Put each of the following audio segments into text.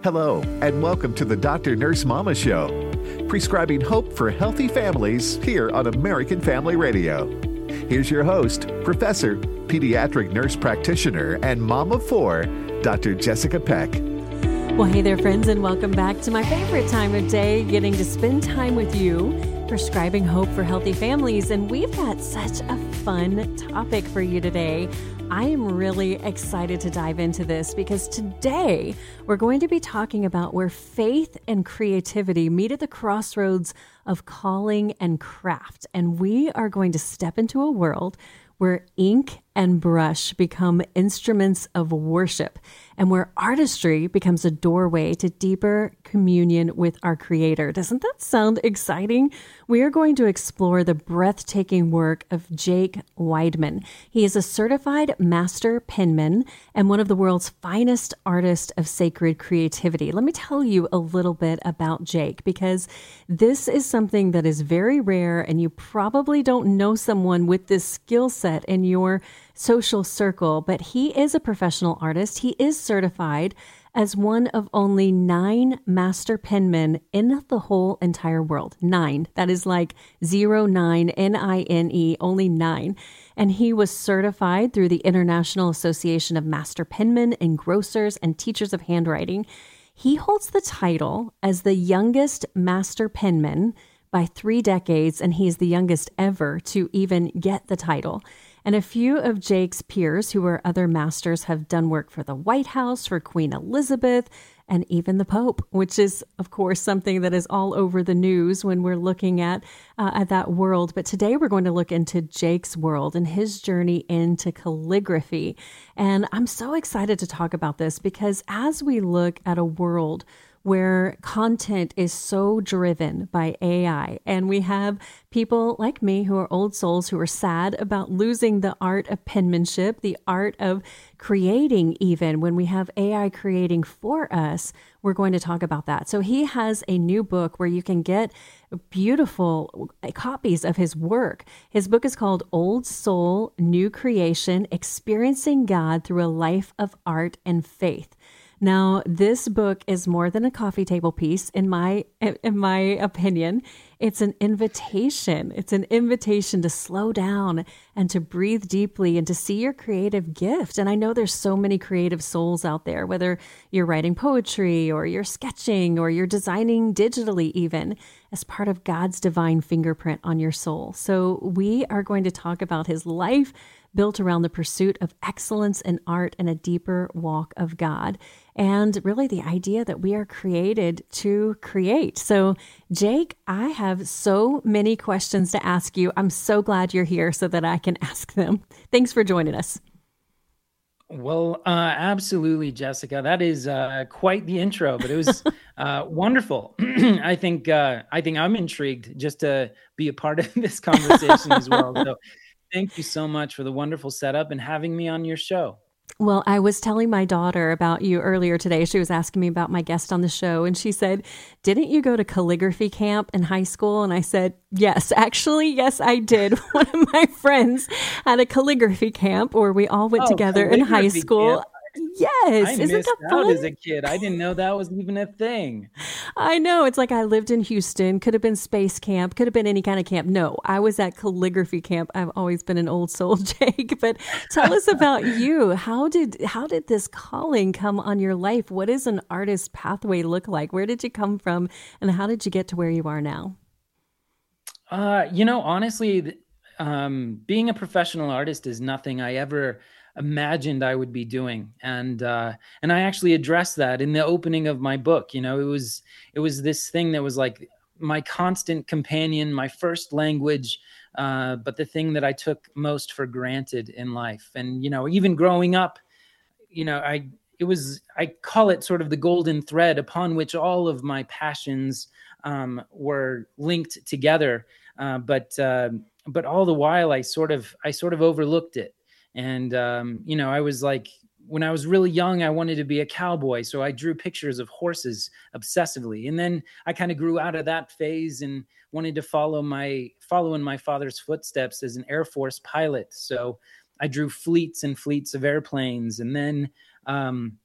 Hello, and welcome to the Dr. Nurse Mama Show, prescribing hope for healthy families here on American Family Radio. Here's your host, Professor, Pediatric Nurse Practitioner, and Mom of Four, Dr. Jessica Peck. Well, hey there, friends, and welcome back to my favorite time of day, getting to spend time with you, prescribing hope for healthy families. And we've got such a fun topic for you today. I am really excited to dive into this because today we're going to be talking about where faith and creativity meet at the crossroads of calling and craft. And we are going to step into a world where ink and brush become instruments of worship, and where artistry becomes a doorway to deeper communion with our Creator. Doesn't that sound exciting? We are going to explore the breathtaking work of Jake Weidman. He is a certified master penman and one of the world's finest artists of sacred creativity. Let me tell you a little bit about Jake, because this is something that is very rare, and you probably don't know someone with this skill set in your social circle, but he is a professional artist. He is certified as one of only 9 master penmen in the whole entire world. 9. That is like 09, N-I-N-E, only 9. And he was certified through the International Association of Master Penmen, Engrossers, and Teachers of Handwriting. He holds the title as the youngest master penman by 3 decades, and he is the youngest ever to even get the title. And a few of Jake's peers, who are other masters, have done work for the White House, for Queen Elizabeth, and even the Pope, which is, of course, something that is all over the news when we're looking at that world. But today we're going to look into Jake's world and his journey into calligraphy. And I'm so excited to talk about this because as we look at a world where content is so driven by AI, and we have people like me who are old souls who are sad about losing the art of penmanship, the art of creating. Even when we have AI creating for us, we're going to talk about that. So he has a new book where you can get beautiful copies of his work. His book is called Old Soul, New Creation, Experiencing God Through a Life of Art and Faith. Now, this book is more than a coffee table piece, in my opinion. It's an invitation. It's an invitation to slow down and to breathe deeply and to see your creative gift. And I know there's so many creative souls out there, whether you're writing poetry or you're sketching or you're designing digitally even, as part of God's divine fingerprint on your soul. So we are going to talk about his life built around the pursuit of excellence in art and a deeper walk of God. And really the idea that we are created to create. So Jake, I have so many questions to ask you. I'm so glad you're here so that I can ask them. Thanks for joining us. Well, absolutely, Jessica. That is quite the intro, but it was wonderful. I think I'm intrigued just to be a part of this conversation as well. So thank you so much for the wonderful setup and having me on your show. Well, I was telling my daughter about you earlier today. She was asking me about my guest on the show, and she said, "Didn't you go to calligraphy camp in high school?" And I said, yes, I did. One of my friends had a calligraphy camp where we all went together in high school. Camp. Yes. I Isn't missed that out fun? as a kid. I didn't know that was even a thing. I know. It's like I lived in Houston, could have been space camp, could have been any kind of camp. No, I was at calligraphy camp. I've always been an old soul, Jake. But tell us about you. How did this calling come on your life? What does an artist's pathway look like? Where did you come from, and how did you get to where you are now? Honestly, being a professional artist is nothing I ever imagined I would be doing. And I actually addressed that in the opening of my book. It was this thing that was like my constant companion, my first language, but the thing that I took most for granted in life. And, even growing up, I call it sort of the golden thread upon which all of my passions were linked together. But all the while I sort of overlooked it. And, I was like, when I was really young, I wanted to be a cowboy. So I drew pictures of horses obsessively. And then I kind of grew out of that phase and wanted to follow in my father's footsteps as an Air Force pilot. So I drew fleets and fleets of airplanes. And then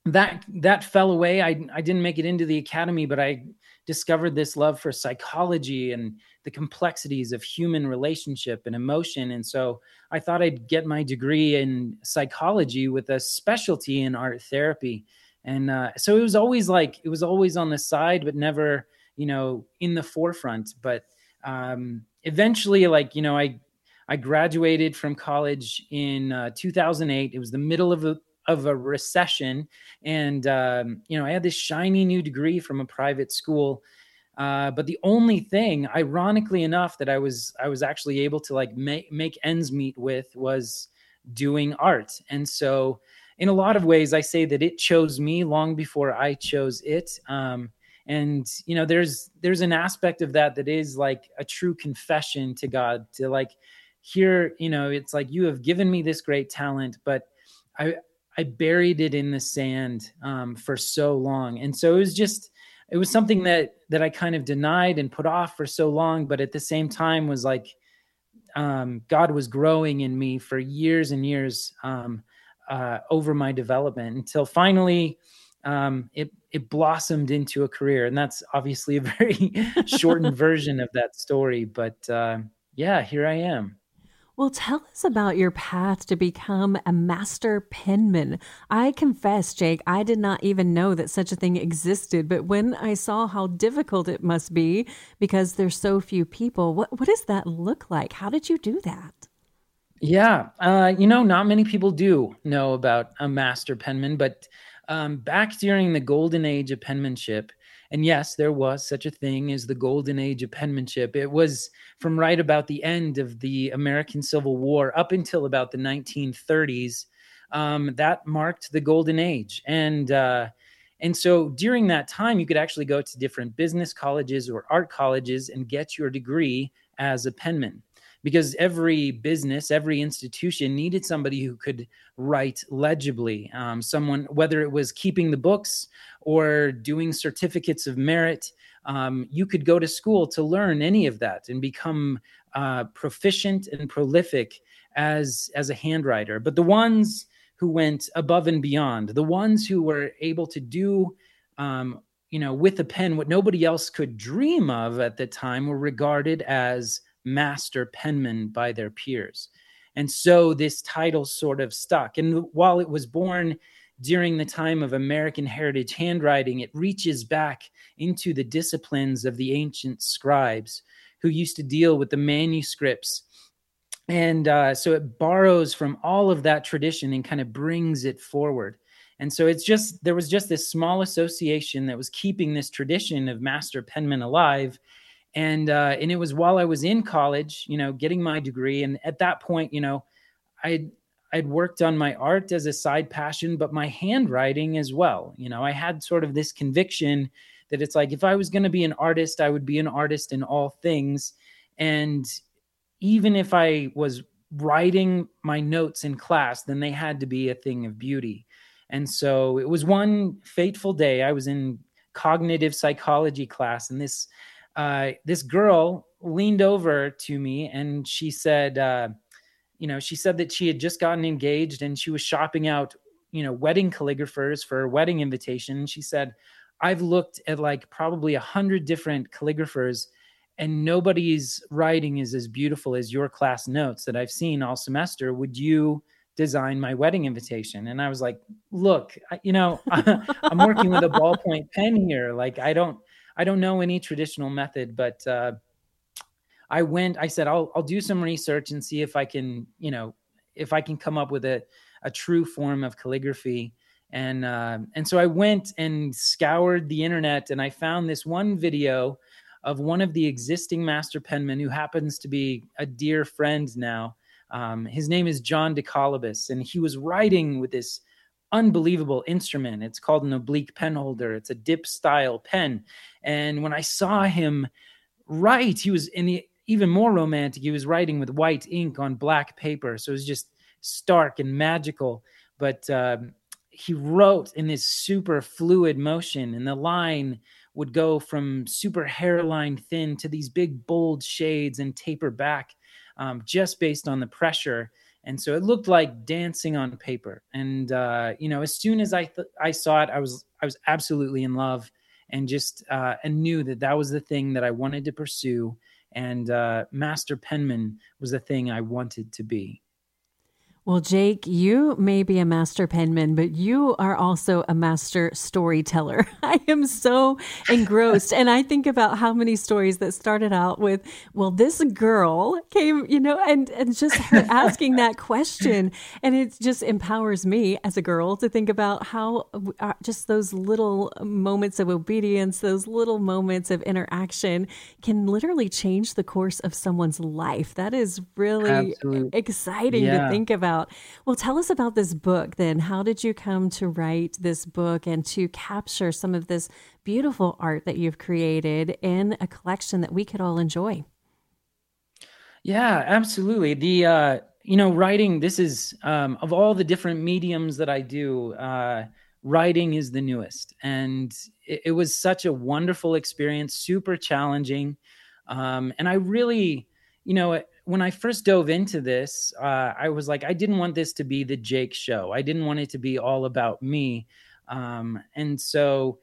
that fell away. I didn't make it into the academy, but I discovered this love for psychology and the complexities of human relationship and emotion. And so I thought I'd get my degree in psychology with a specialty in art therapy. And so it was always on the side, but never, in the forefront. But eventually, I graduated from college in 2008. It was the middle of a recession. And, I had this shiny new degree from a private school. But the only thing, ironically enough, that I was actually able to make ends meet with was doing art. And so in a lot of ways, I say that it chose me long before I chose it. And, there's an aspect of that is like a true confession to God, to here, it's like, you have given me this great talent, but I buried it in the sand for so long. And so it was something that I kind of denied and put off for so long, but at the same time was like, God was growing in me for years and years over my development, until finally it blossomed into a career. And that's obviously a very shortened version of that story. But yeah, here I am. Well, tell us about your path to become a master penman. I confess, Jake, I did not even know that such a thing existed. But when I saw how difficult it must be because there's so few people, what does that look like? How did you do that? Yeah, not many people do know about a master penman, but back during the golden age of penmanship, and yes, there was such a thing as the golden age of penmanship. It was from right about the end of the American Civil War up until about the 1930s. That marked the golden age. And so during that time, you could actually go to different business colleges or art colleges and get your degree as a penman, because every business, every institution needed somebody who could write legibly. Someone, whether it was keeping the books or doing certificates of merit, you could go to school to learn any of that and become proficient and prolific as a handwriter. But the ones who went above and beyond, the ones who were able to do, with a pen what nobody else could dream of at the time, were regarded as master penman by their peers. And so this title sort of stuck. And while it was born during the time of American heritage handwriting, it reaches back into the disciplines of the ancient scribes who used to deal with the manuscripts. And so it borrows from all of that tradition and kind of brings it forward. And so there was just this small association that was keeping this tradition of master penman alive. And it was while I was in college, getting my degree. And at that point, I'd worked on my art as a side passion, but my handwriting as well. I had sort of this conviction that it's like, if I was going to be an artist, I would be an artist in all things. And even if I was writing my notes in class, then they had to be a thing of beauty. And so it was one fateful day. I was in cognitive psychology class, and this girl leaned over to me and she said, she said that she had just gotten engaged and she was shopping out, wedding calligraphers for a wedding invitation. And she said, I've looked at probably 100 different calligraphers and nobody's writing is as beautiful as your class notes that I've seen all semester. Would you design my wedding invitation? And I was like, look, I'm working with a ballpoint pen here. I don't know any traditional method, but I said, I'll do some research and see if I can, if I can come up with a true form of calligraphy. And so I went and scoured the internet and I found this one video of one of the existing master penmen who happens to be a dear friend now. His name is John DeColobus, and he was writing with this unbelievable instrument. It's called an oblique pen holder. It's a dip style pen. And when I saw him write, he was even more romantic. He was writing with white ink on black paper. So it was just stark and magical. But he wrote in this super fluid motion, and the line would go from super hairline thin to these big bold shades and taper back just based on the pressure. And so it looked like dancing on paper. And, as soon as I saw it, I was absolutely in love, and just and knew that was the thing that I wanted to pursue. And master penman was the thing I wanted to be. Well, Jake, you may be a master penman, but you are also a master storyteller. I am so engrossed. And I think about how many stories that started out with, well, this girl came, and just her asking that question. And it just empowers me as a girl to think about how just those little moments of obedience, those little moments of interaction can literally change the course of someone's life. That is really exciting to think about. Well, tell us about this book then. How did you come to write this book and to capture some of this beautiful art that you've created in a collection that we could all enjoy? Yeah, absolutely. The, writing, this is, of all the different mediums that I do, writing is the newest. And it was such a wonderful experience, super challenging. And I really, when I first dove into this, I was like, I didn't want this to be the Jake show. I didn't want it to be all about me. And so,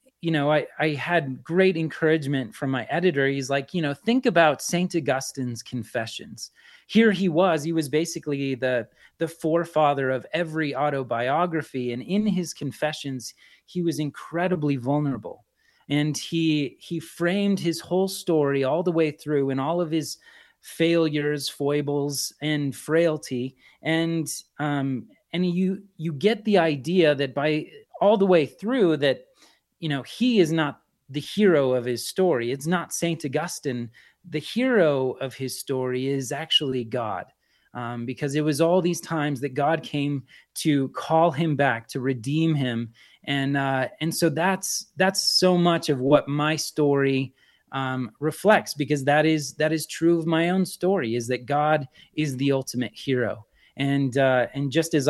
I had great encouragement from my editor. He's like, think about St. Augustine's Confessions. Here he was basically the forefather of every autobiography. And in his Confessions, he was incredibly vulnerable. And he framed his whole story all the way through, and all of his failures, foibles, and frailty. And you get the idea that by all the way through that, he is not the hero of his story. It's not St. Augustine. The hero of his story is actually God. Because it was all these times that God came to call him back, to redeem him. And so that's so much of what my story reflects, because that is true of my own story, is that God is the ultimate hero. And just as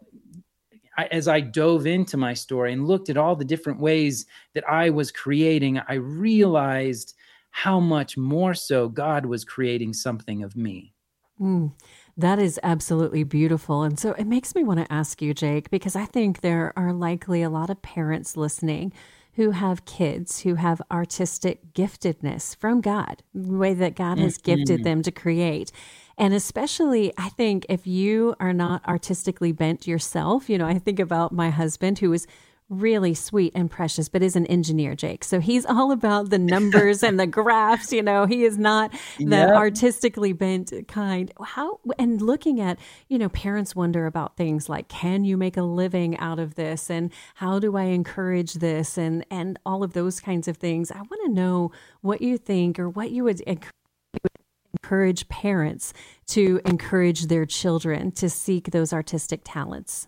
as I dove into my story and looked at all the different ways that I was creating, I realized how much more so God was creating something of me. That is absolutely beautiful. And so it makes me want to ask you, Jake, because I think there are likely a lot of parents listening who have kids who have artistic giftedness from God, the way that God has gifted them to create. And especially, I think if you are not artistically bent yourself, I think about my husband, who is really sweet and precious, but is an engineer, Jake. So he's all about the numbers and the graphs. He is not the artistically bent kind. And looking at, parents wonder about things like, can you make a living out of this? And how do I encourage this? And all of those kinds of things. I want to know what you think, or what you would encourage parents to encourage their children to seek those artistic talents.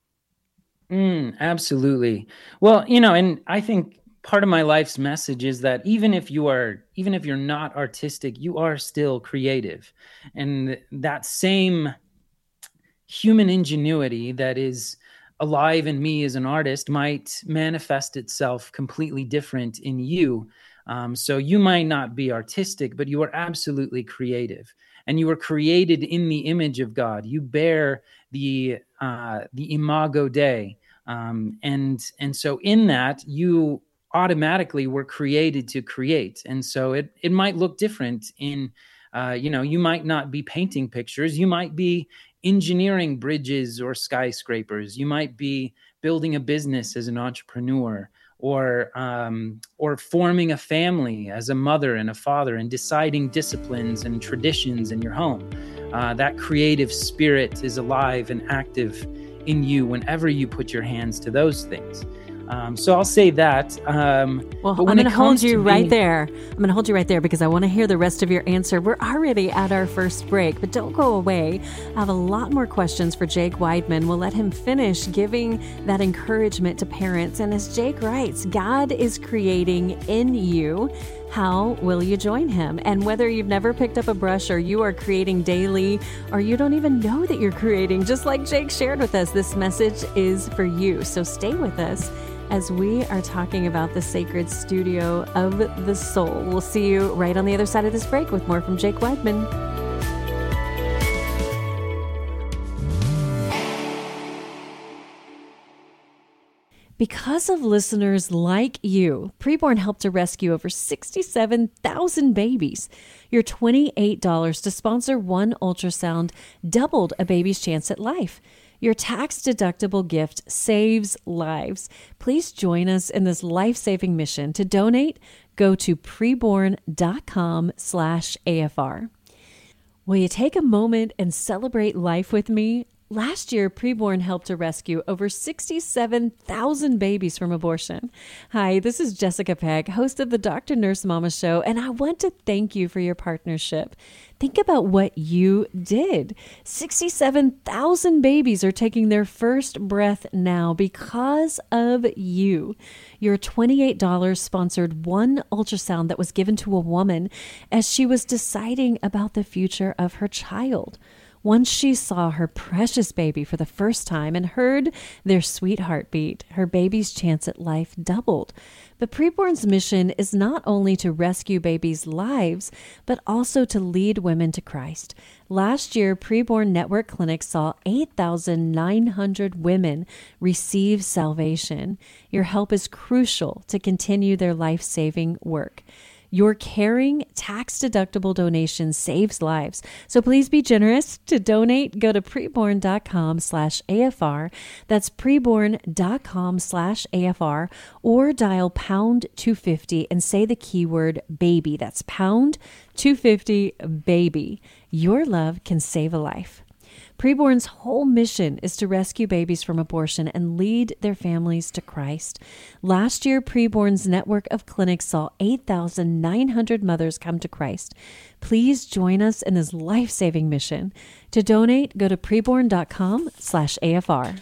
Absolutely. Well, and I think part of my life's message is that even if you're not artistic, you are still creative. And that same human ingenuity that is alive in me as an artist might manifest itself completely different in you. So you might not be artistic, but you are absolutely creative. And you were created in the image of God. You bear the imago Dei. And so in that, you automatically were created to create. And so it might look different in, you might not be painting pictures. You might be engineering bridges or skyscrapers. You might be building a business as an entrepreneur, or forming a family as a mother and a father, and deciding disciplines and traditions in your home. That creative spirit is alive and active in you whenever you put your hands to those things. So I'll say that. Well, I'm going to hold you right there. I'm going to hold you right there because I want to hear the rest of your answer. We're already at our first break, but don't go away. I have a lot more questions for Jake Weidman. We'll let him finish giving that encouragement to parents. And as Jake writes, God is creating in you. How will you join him? And whether you've never picked up a brush, or you are creating daily, or you don't even know that you're creating, just like Jake shared with us, this message is for you. So stay with us as we are talking about the sacred studio of the soul. We'll see you right on the other side of this break with more from Jake Weidman. Because of listeners like you, Preborn helped to rescue over 67,000 babies. Your $28 to sponsor one ultrasound doubled a baby's chance at life. Your tax-deductible gift saves lives. Please join us in this life-saving mission. To donate, go to preborn.com/AFR. Will you take a moment and celebrate life with me? Last year, Preborn helped to rescue over 67,000 babies from abortion. Hi, this is Jessica Pegg, host of the Dr. Nurse Mama Show, and I want to thank you for your partnership. Think about what you did. 67,000 babies are taking their first breath now because of you. Your $28 sponsored one ultrasound that was given to a woman as she was deciding about the future of her child. Once she saw her precious baby for the first time and heard their sweet heartbeat, her baby's chance at life doubled. But Preborn's mission is not only to rescue babies' lives, but also to lead women to Christ. Last year, Preborn Network Clinic saw 8,900 women receive salvation. Your help is crucial to continue their life-saving work. Your caring, tax-deductible donation saves lives. So please be generous. To donate, go to preborn.com/AFR. That's preborn.com/AFR, or dial pound 250 and say the keyword baby. That's pound 250 baby. Your love can save a life. Preborn's whole mission is to rescue babies from abortion and lead their families to Christ. Last year, Preborn's network of clinics saw 8,900 mothers come to Christ. Please join us in this life-saving mission. To donate, go to preborn.com/AFR.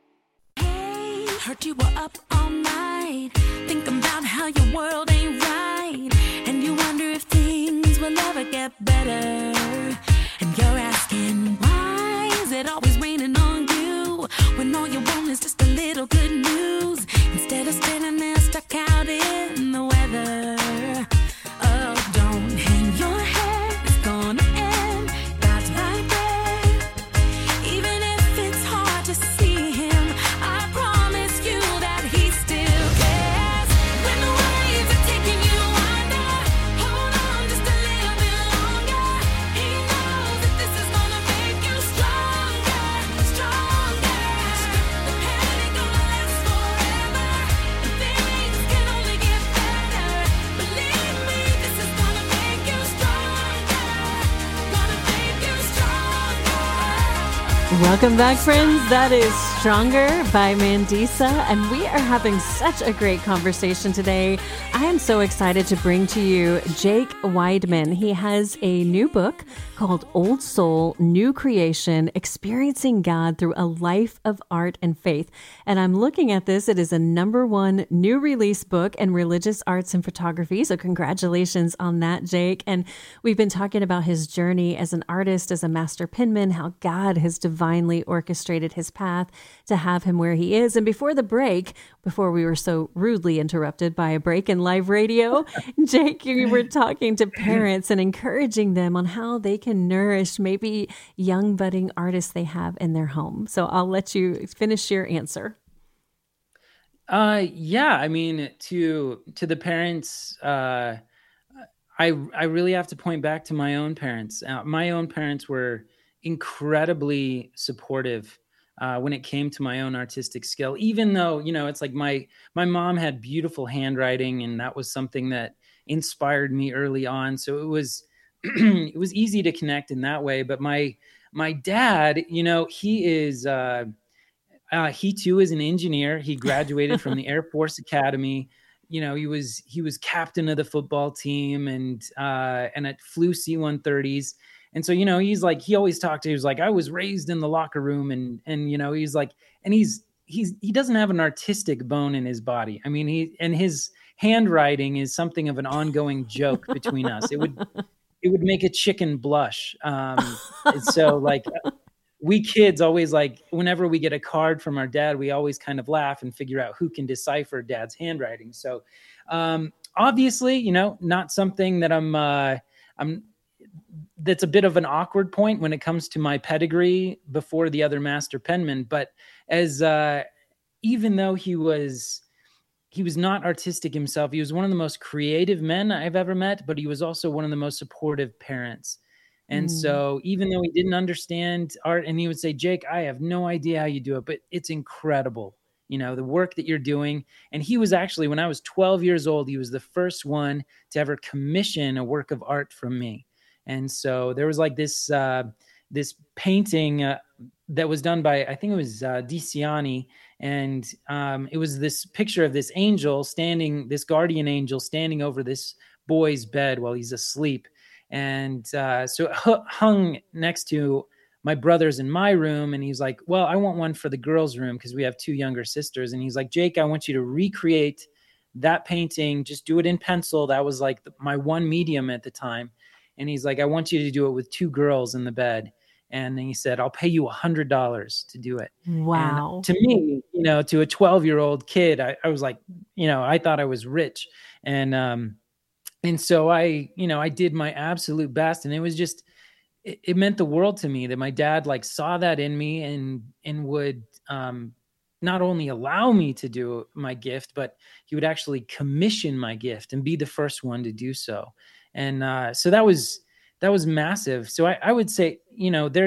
Hey, heard you were up all night, thinking about how your world ain't right, and you wonder if things will ever get better, and you're asking why is it always raining on you when all you want is just a little good news instead of standing there stuck out in the weather. Oh, don't hang your head, it's gonna end. God's right there, even if it's hard to see him. I promise you that he still cares. When the waves are taking you under, hold on just a little bit longer. He knows that this is gonna make you stronger, stronger. The panic gonna last forever, and things can only get better. Believe me, this is gonna make you stronger, gonna make you stronger. Welcome back, friends. That is Stronger by Mandisa, and we are having such a great conversation today. I am so excited to bring to you Jake Weidman. He has a new book called Old Soul, New Creation, Experiencing God Through a Life of Art and Faith. And I'm looking at this. It is a #1 new release book in religious arts and photography. So congratulations on that, Jake. And we've been talking about his journey as an artist, as a master penman, how God has divinely orchestrated his path to have him where he is. And before the break, before we were so rudely interrupted by a break in live radio, Jake, you were talking to parents and encouraging them on how they can nourish maybe young budding artists they have in their home. So I'll let you finish your answer. Yeah, I mean, to the parents, I really have to point back to my own parents. My own parents were incredibly supportive when it came to my own artistic skill, even though, it's like my mom had beautiful handwriting, and that was something that inspired me early on. So it was it was easy to connect in that way. But my dad, he is he too is an engineer. He graduated from the Air Force Academy. He was captain of the football team and it flew C-130s. And so, he's like, he always talked to, he was like, I was raised in the locker room, and he's like, and he doesn't have an artistic bone in his body. I mean, his handwriting is something of an ongoing joke between us. It would make a chicken blush. So like we kids always, like, whenever we get a card from our dad, we always kind of laugh and figure out who can decipher dad's handwriting. So obviously, not something that I'm that's a bit of an awkward point when it comes to my pedigree before the other master penmen. But as even though he was not artistic himself, he was one of the most creative men I've ever met, but he was also one of the most supportive parents. And so even though he didn't understand art, and he would say, Jake, I have no idea how you do it, but it's incredible, the work that you're doing. And he was actually, when I was 12 years old, he was the first one to ever commission a work of art from me. And so there was like this painting that was done by, I think it was DiCiani. And it was this picture of this angel this guardian angel standing over this boy's bed while he's asleep. And so it hung next to my brother's in my room. And he's like, well, I want one for the girls' room because we have 2 younger sisters. And he's like, Jake, I want you to recreate that painting. Just do it in pencil. That was like my one medium at the time. And he's like, I want you to do it with 2 girls in the bed. And then he said, I'll pay you $100 to do it. Wow. And to me, to a 12-year-old kid, I was like, I thought I was rich. And so I did my absolute best. And it was just, it meant the world to me that my dad like saw that in me and would not only allow me to do my gift, but he would actually commission my gift and be the first one to do so. And so that was massive. So I would say, there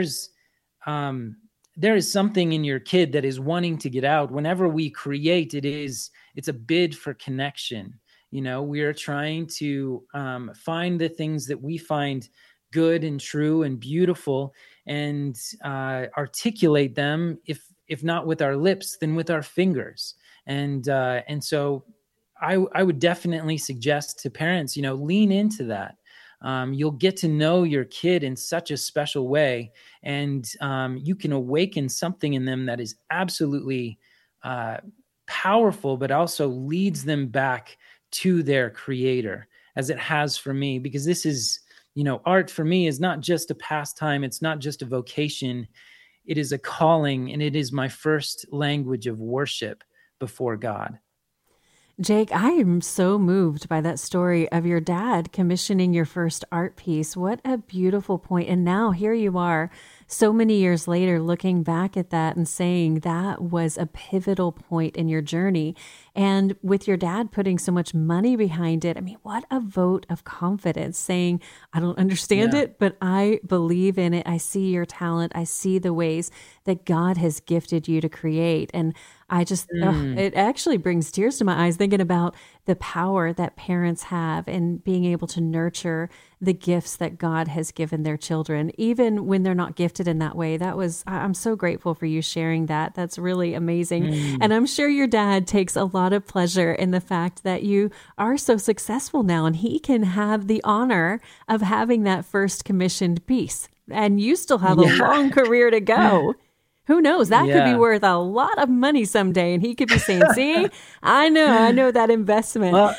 is something in your kid that is wanting to get out. Whenever we create, it's a bid for connection. We are trying to find the things that we find good and true and beautiful, and articulate them, if not with our lips, then with our fingers. And so I would definitely suggest to parents, lean into that. You'll get to know your kid in such a special way, and you can awaken something in them that is absolutely powerful, but also leads them back to their creator, as it has for me. Because this is, art for me is not just a pastime. It's not just a vocation. It is a calling, and it is my first language of worship before God. Jake, I am so moved by that story of your dad commissioning your first art piece. What a beautiful point. And now here you are, so many years later, looking back at that and saying that was a pivotal point in your journey. And with your dad putting so much money behind it, I mean, what a vote of confidence, saying, I don't understand it, but I believe in it. I see your talent. I see the ways that God has gifted you to create. And I just, it actually brings tears to my eyes thinking about the power that parents have in being able to nurture the gifts that God has given their children, even when they're not gifted in that way. I'm so grateful for you sharing that. That's really amazing. And I'm sure your dad takes a lot of pleasure in the fact that you are so successful now, and he can have the honor of having that first commissioned piece. And you still have a long career to go. Who knows? That could be worth a lot of money someday. And he could be saying, see, I know that investment. Well,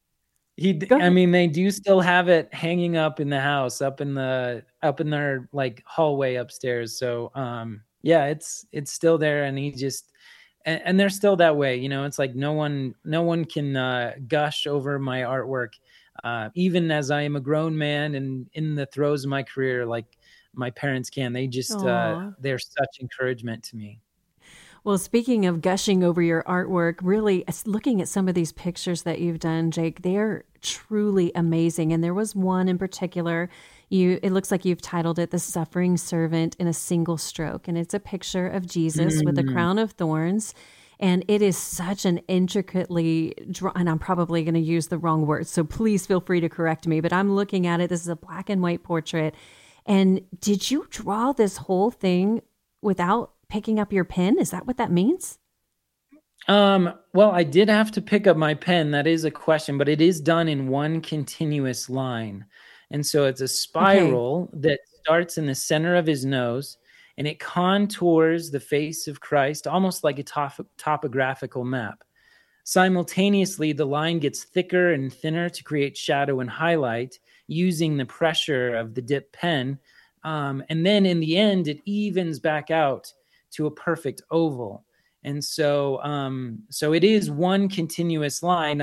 they do still have it hanging up in the house, up in their like hallway upstairs. So, it's still there, and he just, and they're still that way. It's like no one can gush over my artwork, even as I am a grown man and in the throes of my career, like my parents can. They just, they're such encouragement to me. Well, speaking of gushing over your artwork, really looking at some of these pictures that you've done, Jake, they're truly amazing. And there was one in particular, it looks like you've titled it The Suffering Servant in a Single Stroke. And it's a picture of Jesus with a crown of thorns. And it is such an intricately drawn, and I'm probably going to use the wrong word, so please feel free to correct me, but I'm looking at it. This is a black and white portrait. And did you draw this whole thing without picking up your pen? Is that what that means? Well, I did have to pick up my pen. That is a question, but it is done in one continuous line. And so it's a spiral that starts in the center of his nose, and it contours the face of Christ, almost like a topographical map. Simultaneously, the line gets thicker and thinner to create shadow and highlight, using the pressure of the dip pen. And then in the end, it evens back out to a perfect oval. And so it is one continuous line. I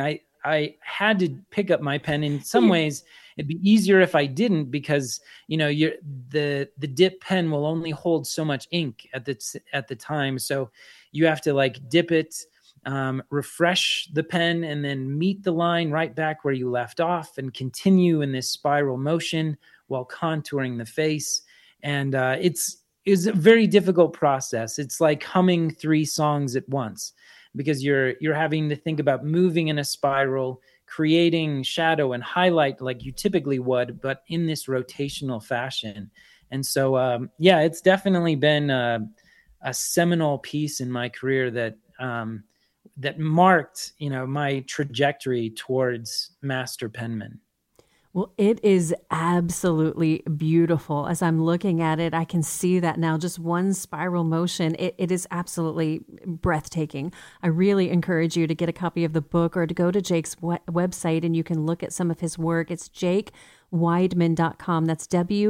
I had to pick up my pen. In some ways, it'd be easier if I didn't, because the dip pen will only hold so much ink at the time. So you have to like dip it, refresh the pen, and then meet the line right back where you left off, and continue in this spiral motion while contouring the face. And it's a very difficult process. It's like humming 3 songs at once, because you're having to think about moving in a spiral, creating shadow and highlight like you typically would, but in this rotational fashion. And so, it's definitely been a seminal piece in my career that marked, my trajectory towards master penman. Well, it is absolutely beautiful. As I'm looking at it, I can see that now. Just one spiral motion. It is absolutely breathtaking. I really encourage you to get a copy of the book or to go to Jake's website and you can look at some of his work. It's jakeweidmann.com. That's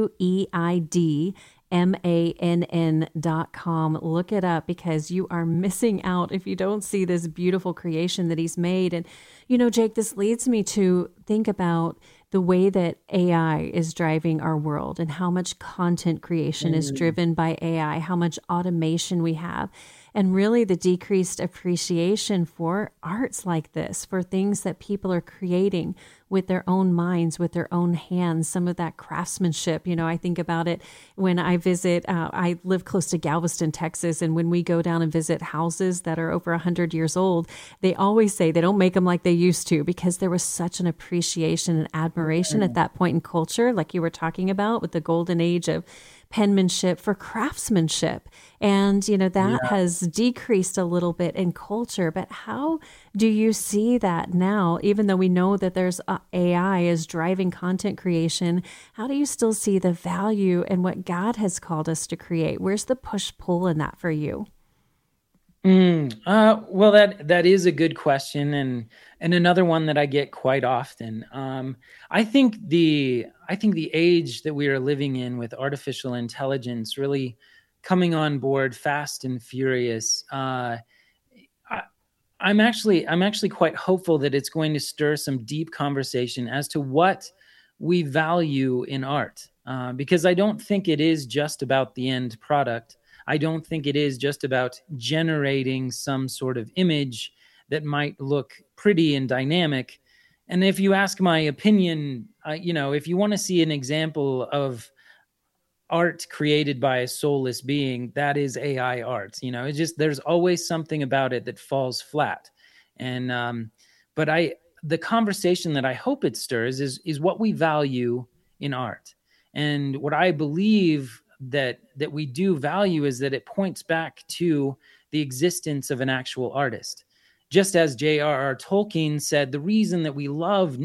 WEIDMANN.com. Look it up, because you are missing out if you don't see this beautiful creation that he's made. And, Jake, this leads me to think about the way that AI is driving our world and how much content creation is driven by AI, how much automation we have, and really the decreased appreciation for arts like this, for things that people are creating with their own minds, with their own hands, some of that craftsmanship. I think about it when I visit, I live close to Galveston, Texas, and when we go down and visit houses that are over 100 years old, they always say they don't make them like they used to, because there was such an appreciation and admiration at that point in culture, like you were talking about with the golden age of penmanship for craftsmanship. And, that has decreased a little bit in culture. But how do you see that now, even though we know that there's AI is driving content creation? How do you still see the value in what God has called us to create? Where's the push-pull in that for you? Well, that is a good question, and another one that I get quite often. I think the age that we are living in, with artificial intelligence really coming on board fast and furious, I'm actually quite hopeful that it's going to stir some deep conversation as to what we value in art, because I don't think it is just about the end product. I don't think it is just about generating some sort of image that might look pretty and dynamic. And if you ask my opinion, if you want to see an example of art created by a soulless being, that is AI art. It's just, there's always something about it that falls flat. And the conversation that I hope it stirs is what we value in art. And what I believe that we do value is that it points back to the existence of an actual artist. Just as J.R.R. Tolkien said, the reason that we love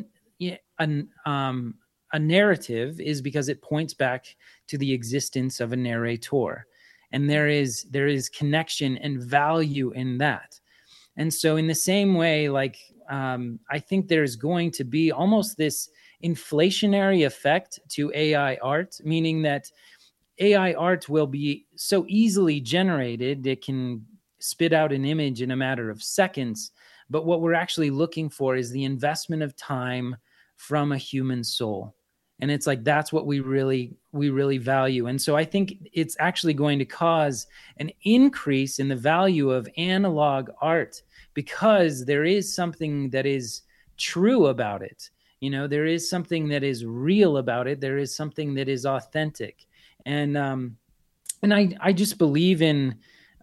a narrative is because it points back to the existence of a narrator. And there is connection and value in that. And so in the same way, I think there's going to be almost this inflationary effect to AI art, meaning that AI art will be so easily generated, it can spit out an image in a matter of seconds. But what we're actually looking for is the investment of time from a human soul. And it's like, that's what we really value. And so I think it's actually going to cause an increase in the value of analog art, because there is something that is true about it. There is something that is real about it. There is something that is authentic. And I just believe in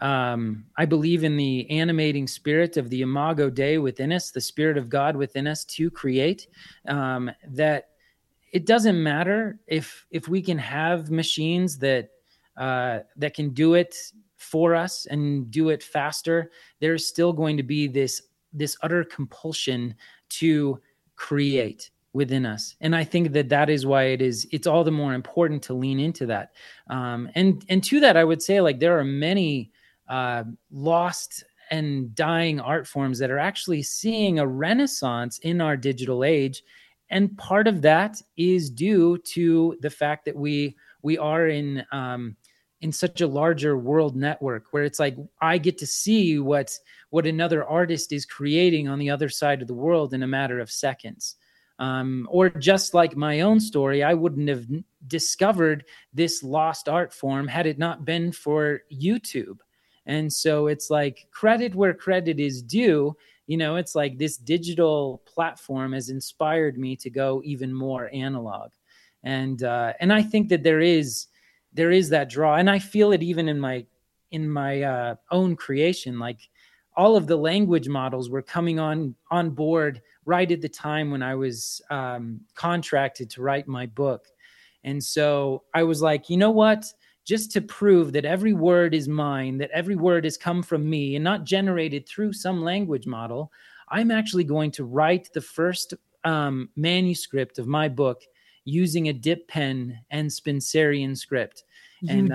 the animating spirit of the Imago Dei within us, the Spirit of God within us to create, that it doesn't matter if we can have machines that can do it for us and do it faster. There's still going to be this utter compulsion to create within us. And I think that is why it's all the more important to lean into that. And to that, I would say, there are many lost and dying art forms that are actually seeing a renaissance in our digital age. And part of that is due to the fact that we are in in such a larger world network where it's like I get to see what another artist is creating on the other side of the world in a matter of seconds. Or just like my own story, I wouldn't have discovered this lost art form had it not been for YouTube. And so it's like credit where credit is due. It's like this digital platform has inspired me to go even more analog. And I think that there is that draw, and I feel it even in my own creation. Like all of the language models were coming on board right at the time when I was contracted to write my book. And so I was like, you know what? Just to prove that every word is mine, that every word has come from me and not generated through some language model, I'm actually going to write the first manuscript of my book using a dip pen and Spencerian script. And,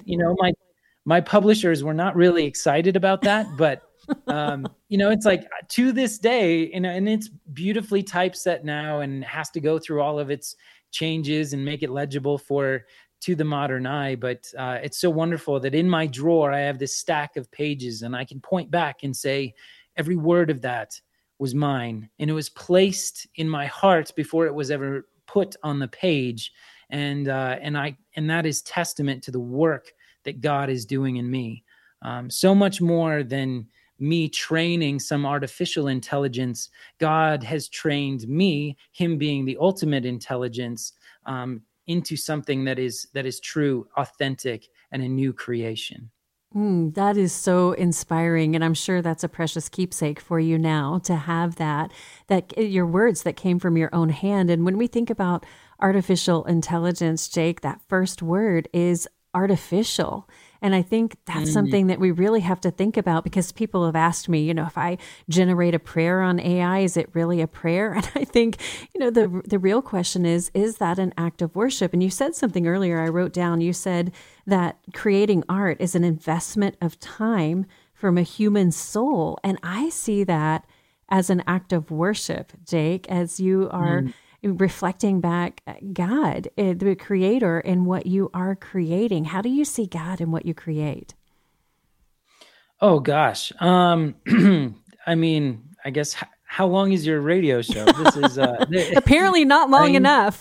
my publishers were not really excited about that, but, it's like to this day, and it's beautifully typeset now and has to go through all of its changes and make it legible to the modern eye. But it's so wonderful that in my drawer, I have this stack of pages and I can point back and say, every word of that was mine. And it was placed in my heart before it was ever put on the page. And that is testament to the work that God is doing in me. So much more than me training some artificial intelligence. God has trained me, him being the ultimate intelligence, into something that is true, authentic, and a new creation. That is so inspiring. And I'm sure that's a precious keepsake for you now to have that your words that came from your own hand. And when we think about artificial intelligence, Jake, that first word is artificial. And I think that's something that we really have to think about, because people have asked me, if I generate a prayer on AI, is it really a prayer? And I think, the real question is that an act of worship? And you said something earlier, I wrote down, you said that creating art is an investment of time from a human soul. And I see that as an act of worship, Jake, as you are reflecting back God, the creator, in what you are creating. How do you see God in what you create? Oh gosh. I mean, I guess how long is your radio show? This is apparently not long enough.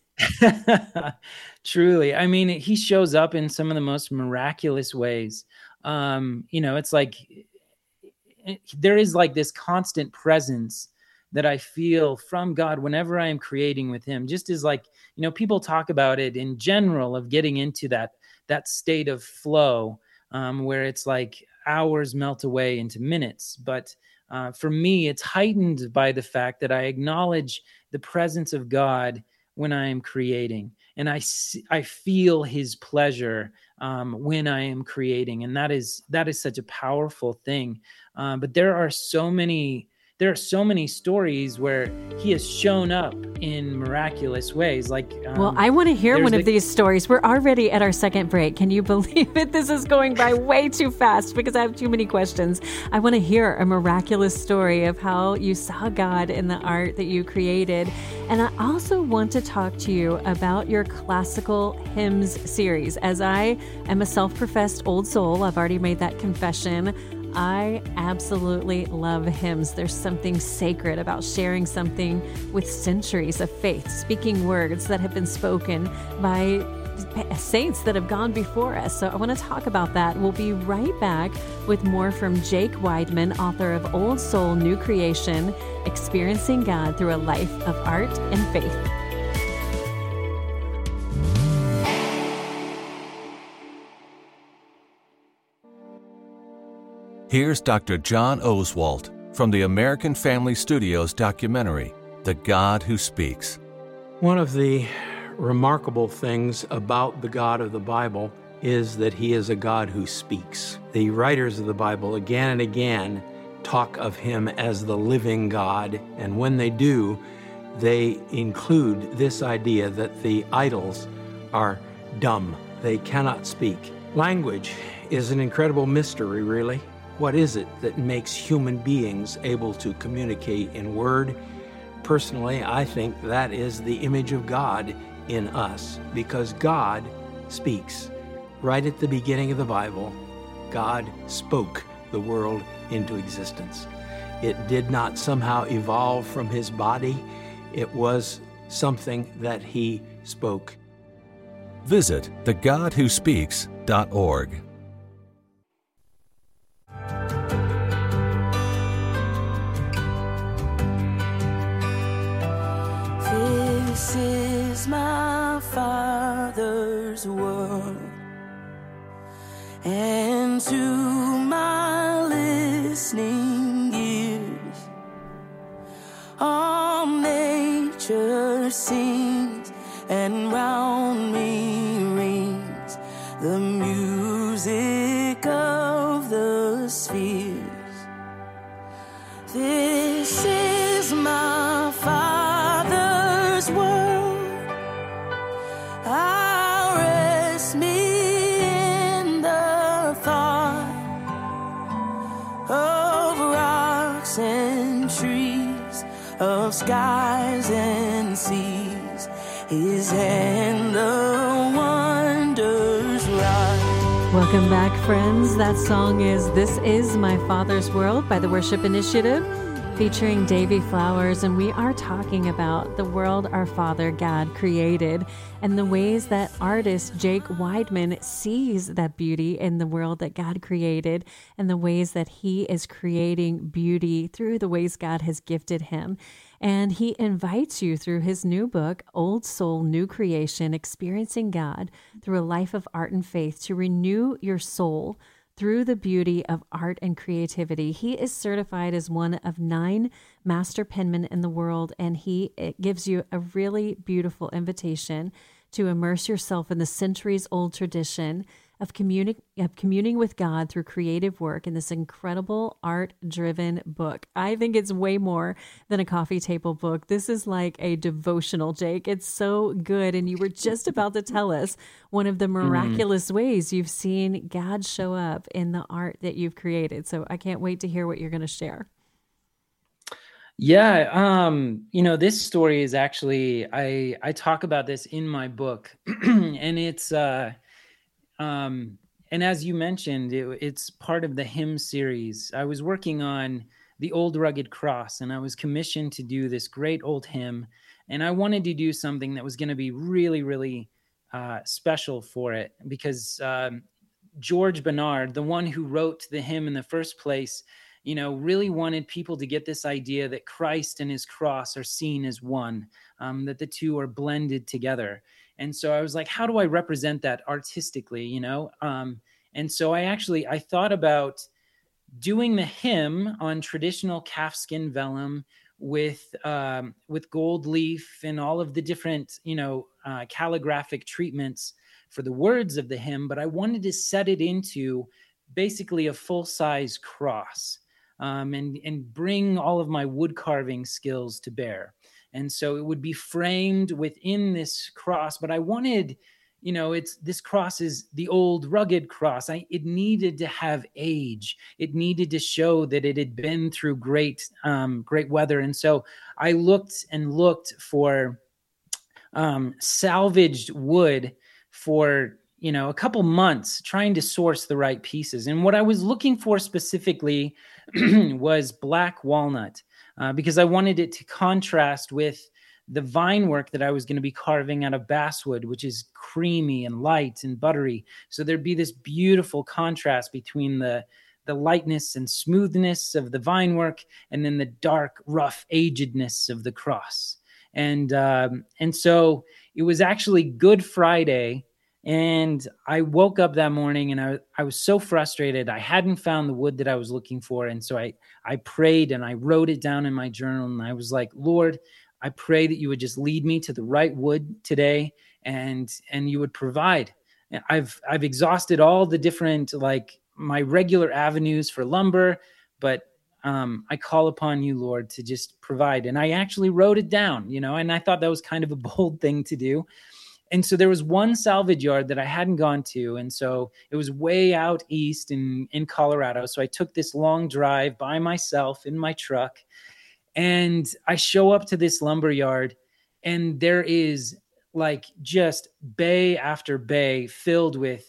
Truly. I mean, he shows up in some of the most miraculous ways. It's like there is like this constant presence that I feel from God whenever I am creating with him. Just as like, people talk about it in general of getting into that state of flow, where it's like hours melt away into minutes. But for me, it's heightened by the fact that I acknowledge the presence of God when I am creating. And I feel his pleasure when I am creating. And that is such a powerful thing. But there are so many stories where he has shown up in miraculous ways. Like, well, I want to hear one of these stories. We're already at our second break. Can you believe it? This is going by way too fast because I have too many questions. I want to hear a miraculous story of how you saw God in the art that you created. And I also want to talk to you about your classical hymns series. As I am a self-professed old soul, I've already made that confession. I absolutely love hymns. There's something sacred about sharing something with centuries of faith, speaking words that have been spoken by saints that have gone before us. So I want to talk about that. We'll be right back with more from Jake Weidman, author of Old Soul, New Creation, Experiencing God Through a Life of Art and Faith. Here's Dr. John Oswalt from the American Family Studios documentary, The God Who Speaks. One of the remarkable things about the God of the Bible is that he is a God who speaks. The writers of the Bible again and again talk of him as the living God, and when they do, they include this idea that the idols are dumb. They cannot speak. Language is an incredible mystery, really. What is it that makes human beings able to communicate in word? Personally, I think that is the image of God in us, because God speaks. right at the beginning of the Bible, God spoke the world into existence. It did not somehow evolve from his body. It was something that he spoke. Visit thegodwhospeaks.org. This is my Father's world, and to my listening ears, all nature sings, and round me rings the music of the spheres. This is my Father's world. I'll rest me in the thought of rocks and trees, of skies and seas. His hand the wonders rise. Welcome back, friends. That song is This Is My Father's World by the Worship Initiative, featuring Davy Flowers. And we are talking about the world our Father God created and the ways that artist Jake Weidman sees that beauty in the world that God created and the ways that he is creating beauty through the ways God has gifted him. And he invites you through his new book, Old Soul, New Creation, Experiencing God Through a Life of Art and Faith, to renew your soul through the beauty of art and creativity. He is certified as one of 9 master penmen in the world, and it gives you a really beautiful invitation to immerse yourself in the centuries-old tradition of communing with God through creative work in this incredible art-driven book. I think it's way more than a coffee table book. This is like a devotional, Jake. It's so good. And you were just about to tell us one of the miraculous ways you've seen God show up in the art that you've created. So I can't wait to hear what you're going to share. Yeah, this story is actually, I talk about this in my book, and it's, and as you mentioned, it's part of the hymn series. I was working on the Old Rugged Cross, and I was commissioned to do this great old hymn, and I wanted to do something that was going to be really, really special for it, because George Bernard, the one who wrote the hymn in the first place, really wanted people to get this idea that Christ and his cross are seen as one, that the two are blended together. And so I was like, how do I represent that artistically, And so I thought about doing the hymn on traditional calfskin vellum with gold leaf and all of the different, calligraphic treatments for the words of the hymn. But I wanted to set it into basically a full-size cross. And bring all of my wood carving skills to bear. And so it would be framed within this cross, but I wanted, this cross is the old rugged cross. It needed to have age. It needed to show that it had been through great weather. And so I looked for salvaged wood for a couple months, trying to source the right pieces. And what I was looking for specifically was black walnut, because I wanted it to contrast with the vine work that I was going to be carving out of basswood, which is creamy and light and buttery. So there'd be this beautiful contrast between the lightness and smoothness of the vine work and then the dark, rough agedness of the cross. And so it was actually Good Friday. And I woke up that morning and I was so frustrated. I hadn't found the wood that I was looking for. And so I prayed and I wrote it down in my journal. And I was like, Lord, I pray that you would just lead me to the right wood today and you would provide. I've exhausted all the different, my regular avenues for lumber, but I call upon you, Lord, to just provide. And I actually wrote it down, and I thought that was kind of a bold thing to do. And so there was one salvage yard that I hadn't gone to. And so it was way out east in Colorado. So I took this long drive by myself in my truck. And I show up to this lumber yard, and there is just bay after bay filled with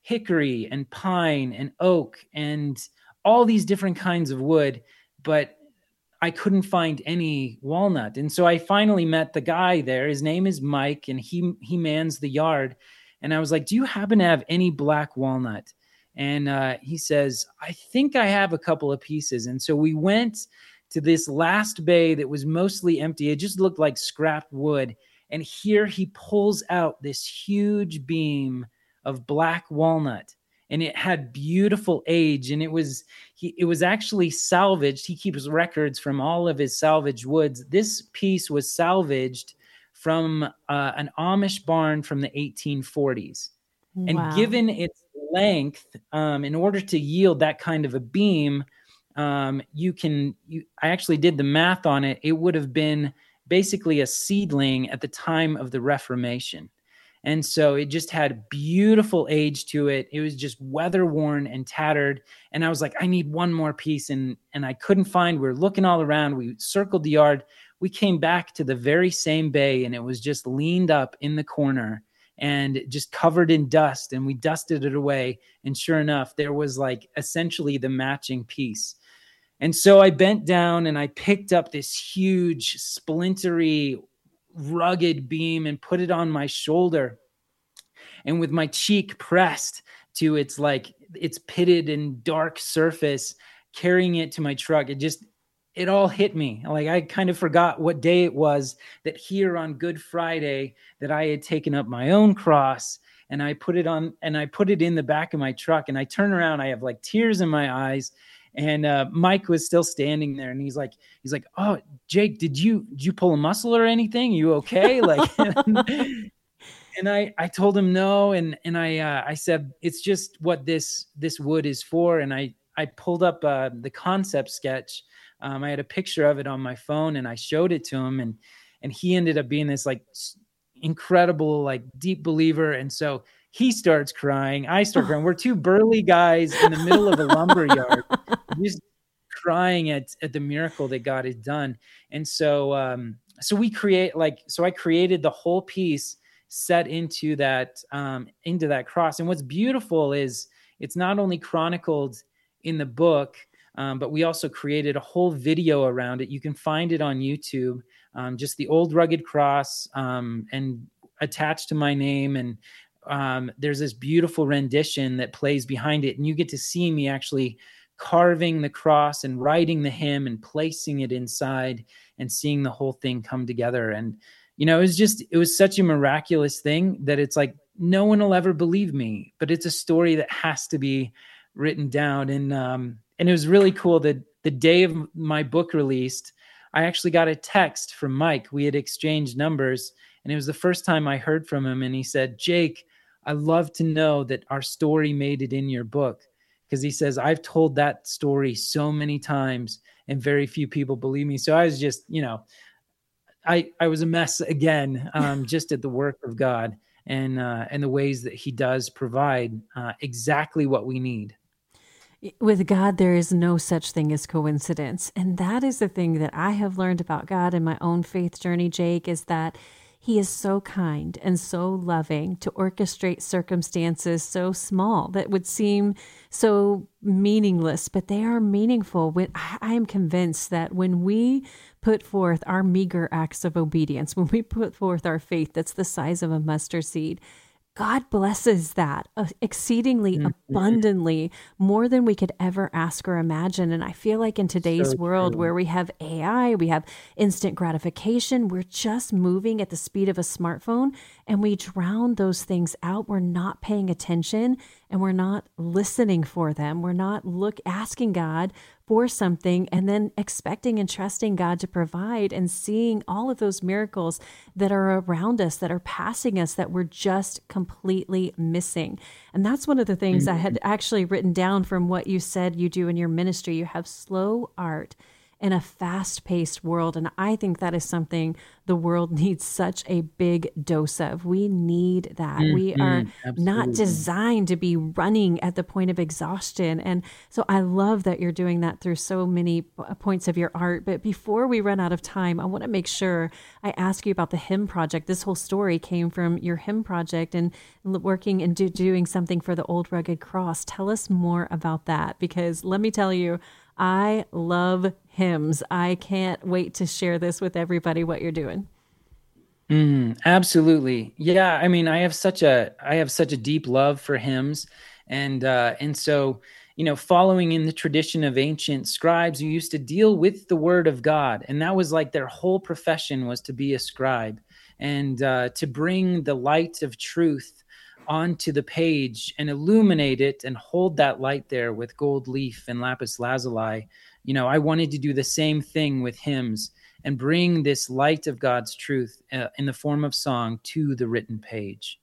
hickory and pine and oak and all these different kinds of wood, but I couldn't find any walnut. And so I finally met the guy there. His name is Mike, and he mans the yard. And I was like, do you happen to have any black walnut? And he says, I think I have a couple of pieces. And so we went to this last bay that was mostly empty. It just looked like scrap wood. And here he pulls out this huge beam of black walnut. And it had beautiful age, and it was actually salvaged. He keeps records from all of his salvaged woods. This piece was salvaged from an Amish barn from the 1840s. Wow. And given its length, in order to yield that kind of a beam, I actually did the math on it. It would have been basically a seedling at the time of the Reformation. And so it just had beautiful age to it. It was just weather worn and tattered. And I was like, I need one more piece. And I couldn't find, we were looking all around. We circled the yard. We came back to the very same bay, and it was just leaned up in the corner and just covered in dust. And we dusted it away. And sure enough, there was like essentially the matching piece. And so I bent down and I picked up this huge splintery rugged beam and put it on my shoulder, and with my cheek pressed to its pitted and dark surface, carrying it to my truck, it all hit me. Like I kind of forgot what day it was that here on Good Friday that I had taken up my own cross, and I put it in the back of my truck, and I turn around, I have like tears in my eyes. And Mike was still standing there, and he's like, oh, Jake, did you pull a muscle or anything? Are you okay? Like, and I told him no. And I said, it's just what this wood is for. And I pulled up the concept sketch. I had a picture of it on my phone, and I showed it to him, and he ended up being this like incredible, like deep believer. And so he starts crying. I start crying. We're two burly guys in the middle of a lumber yard, just crying at the miracle that God had done. And so, I created the whole piece set into that cross. And what's beautiful is it's not only chronicled in the book, but we also created a whole video around it. You can find it on YouTube, just the old rugged cross, and attached to my name. And there's this beautiful rendition that plays behind it, and you get to see me actually carving the cross and writing the hymn and placing it inside and seeing the whole thing come together. And it was such a miraculous thing that it's like no one will ever believe me, but it's a story that has to be written down. And it was really cool that the day of my book released, I actually got a text from Mike. We had exchanged numbers, and it was the first time I heard from him. And he said, Jake, I love to know that our story made it in your book, because he says, I've told that story so many times and very few people believe me. So I was just, I was a mess again, just at the work of God and the ways that he does provide exactly what we need. With God, there is no such thing as coincidence. And that is the thing that I have learned about God in my own faith journey, Jake, is that he is so kind and so loving to orchestrate circumstances so small that would seem so meaningless, but they are meaningful. I am convinced that when we put forth our meager acts of obedience, when we put forth our faith that's the size of a mustard seed, God blesses that exceedingly abundantly, more than we could ever ask or imagine. And I feel like in today's world where we have AI, we have instant gratification, we're just moving at the speed of a smartphone, and we drown those things out. We're not paying attention, and we're not listening for them. We're not asking God for something and then expecting and trusting God to provide, and seeing all of those miracles that are around us, that are passing us, that we're just completely missing. And that's one of the things I had actually written down from what you said you do in your ministry. You have slow art in a fast-paced world. And I think that is something the world needs such a big dose of. We need that. We are not designed to be running at the point of exhaustion. And so I love that you're doing that through so many points of your art. But before we run out of time, I want to make sure I ask you about the Hymn Project. This whole story came from your Hymn Project and working and doing something for the Old Rugged Cross. Tell us more about that, because let me tell you, I love hymns. I can't wait to share this with everybody, what you're doing. Absolutely. Yeah. I mean, I have such a deep love for hymns. And so, following in the tradition of ancient scribes who used to deal with the word of God. And that was like their whole profession, was to be a scribe and to bring the light of truth onto the page and illuminate it and hold that light there with gold leaf and lapis lazuli. I wanted to do the same thing with hymns and bring this light of God's truth in the form of song to the written page.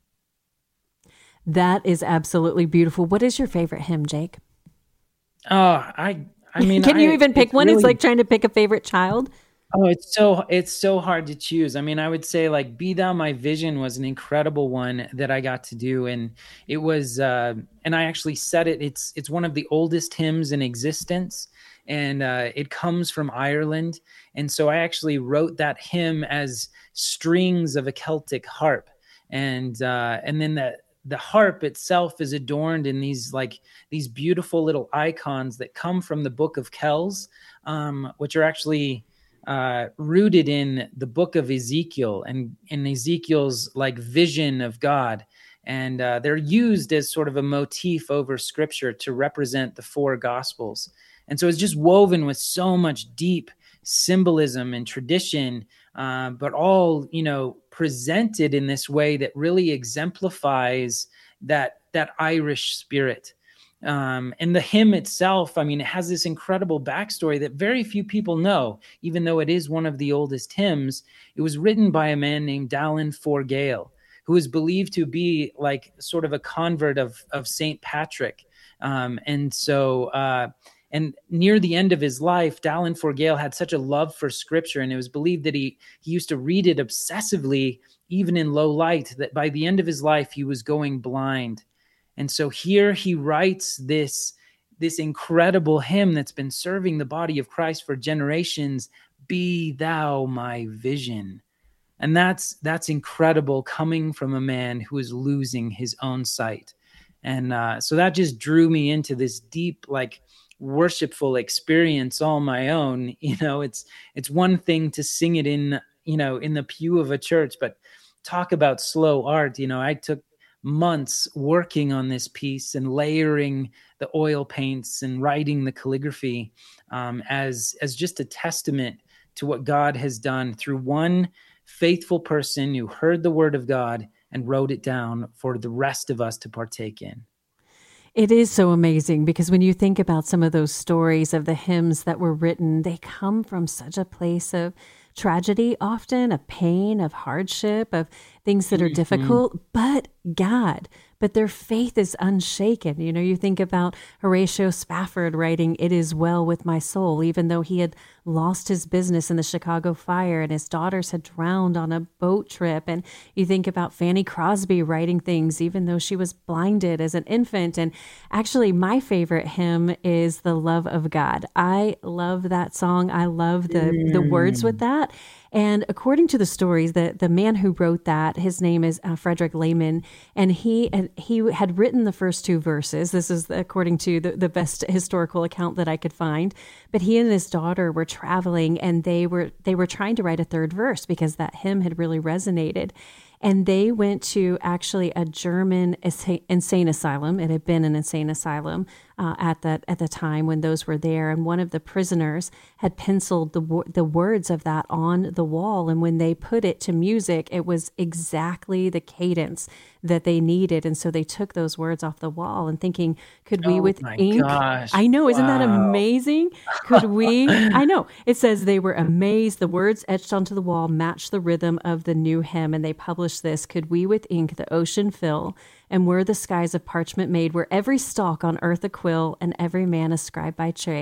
That is absolutely beautiful. What is your favorite hymn, Jake? Oh, I mean, can you even pick one? Really, it's like trying to pick a favorite child. Oh, it's so hard to choose. I mean, I would say like "Be Thou My Vision" was an incredible one that I got to do, and it was, and I actually said it. It's one of the oldest hymns in existence, and it comes from Ireland, and so I actually wrote that hymn as strings of a Celtic harp, and then the harp itself is adorned in these beautiful little icons that come from the Book of Kells, which are actually rooted in the book of Ezekiel and in Ezekiel's vision of God. And they're used as sort of a motif over scripture to represent the four gospels. And so it's just woven with so much deep symbolism and tradition, but all, presented in this way that really exemplifies that Irish spirit. And the hymn itself, I mean, it has this incredible backstory that very few people know, even though it is one of the oldest hymns. It was written by a man named Dallan Forgaill, who is believed to be like sort of a convert of St. Patrick. And near the end of his life, Dallan Forgaill had such a love for scripture, and it was believed that he used to read it obsessively, even in low light, that by the end of his life, he was going blind. And so here he writes this incredible hymn that's been serving the body of Christ for generations, "Be Thou My Vision." And that's incredible, coming from a man who is losing his own sight. And so that just drew me into this deep, worshipful experience all my own. It's one thing to sing it in the pew of a church, but talk about slow art. I took months working on this piece and layering the oil paints and writing the calligraphy as just a testament to what God has done through one faithful person who heard the word of God and wrote it down for the rest of us to partake in. It is so amazing, because when you think about some of those stories of the hymns that were written, they come from such a place of tragedy, often of pain, of hardship, of things that are difficult, but their faith is unshaken. You think about Horatio Spafford writing, "It is well with my soul," even though he had lost his business in the Chicago fire and his daughters had drowned on a boat trip. And you think about Fanny Crosby writing things, even though she was blinded as an infant. And actually, my favorite hymn is "The Love of God." I love that song. I love the words with that. And according to the stories, the man who wrote that, his name is Frederick Lehman, and he had written the first two verses. This is according to the best historical account that I could find. But he and his daughter were traveling, and they were trying to write a third verse because that hymn had really resonated. And they went to actually a German insane asylum. It had been an insane asylum at the time when those were there. And one of the prisoners had penciled the words of that on the wall. And when they put it to music, it was exactly the cadence that they needed. And so they took those words off the wall and thinking, could we with ink? Gosh. I know, isn't that amazing? Could we? I know. It says they were amazed. The words etched onto the wall matched the rhythm of the new hymn. And they published this: "Could we with ink the ocean fill, and were the skies of parchment made, were every stalk on earth a quill, and every man a scribe by trade,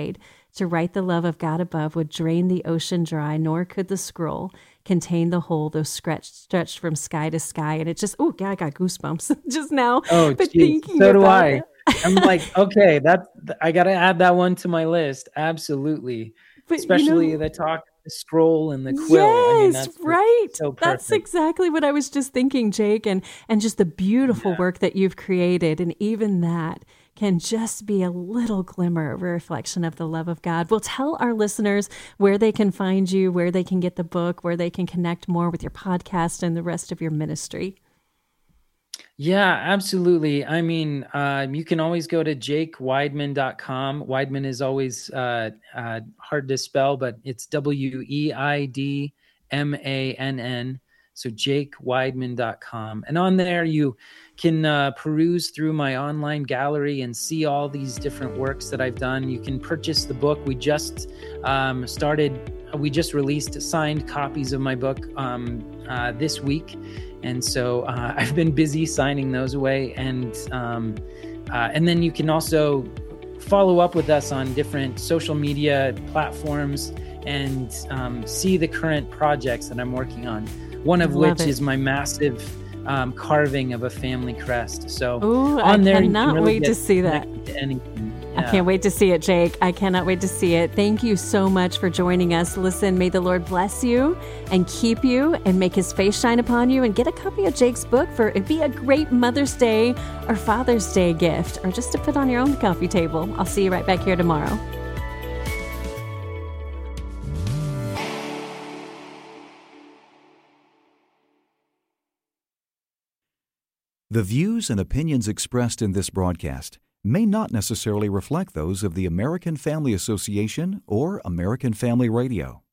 To write the love of God above would drain the ocean dry, nor could the scroll contain the whole, though stretched from sky to sky. And it just, oh, yeah, I got goosebumps just now. Oh, but geez, so do I. I'm like, okay, I got to add that one to my list. Absolutely. But, especially the talk, the scroll, and the quill. Yes, I mean, that's right. So perfect. That's exactly what I was just thinking, Jake. And just the beautiful work that you've created. And even that can just be a little glimmer of a reflection of the love of God. Well, tell our listeners where they can find you, where they can get the book, where they can connect more with your podcast and the rest of your ministry. Yeah, absolutely. I mean, you can always go to jakeweidman.com. Weidman is always hard to spell, but it's WEIDMANN. So jakeweidman.com. And on there, you can peruse through my online gallery and see all these different works that I've done. You can purchase the book. We just released signed copies of my book this week. And so I've been busy signing those away. And then you can also follow up with us on different social media platforms and see the current projects that I'm working on. One of which is my massive carving of a family crest. So on there, I cannot wait to see that. I can't wait to see it, Jake. I cannot wait to see it. Thank you so much for joining us. Listen, may the Lord bless you and keep you and make his face shine upon you, and get a copy of Jake's book for it'd be a great Mother's Day or Father's Day gift, or just to put on your own coffee table. I'll see you right back here tomorrow. The views and opinions expressed in this broadcast may not necessarily reflect those of the American Family Association or American Family Radio.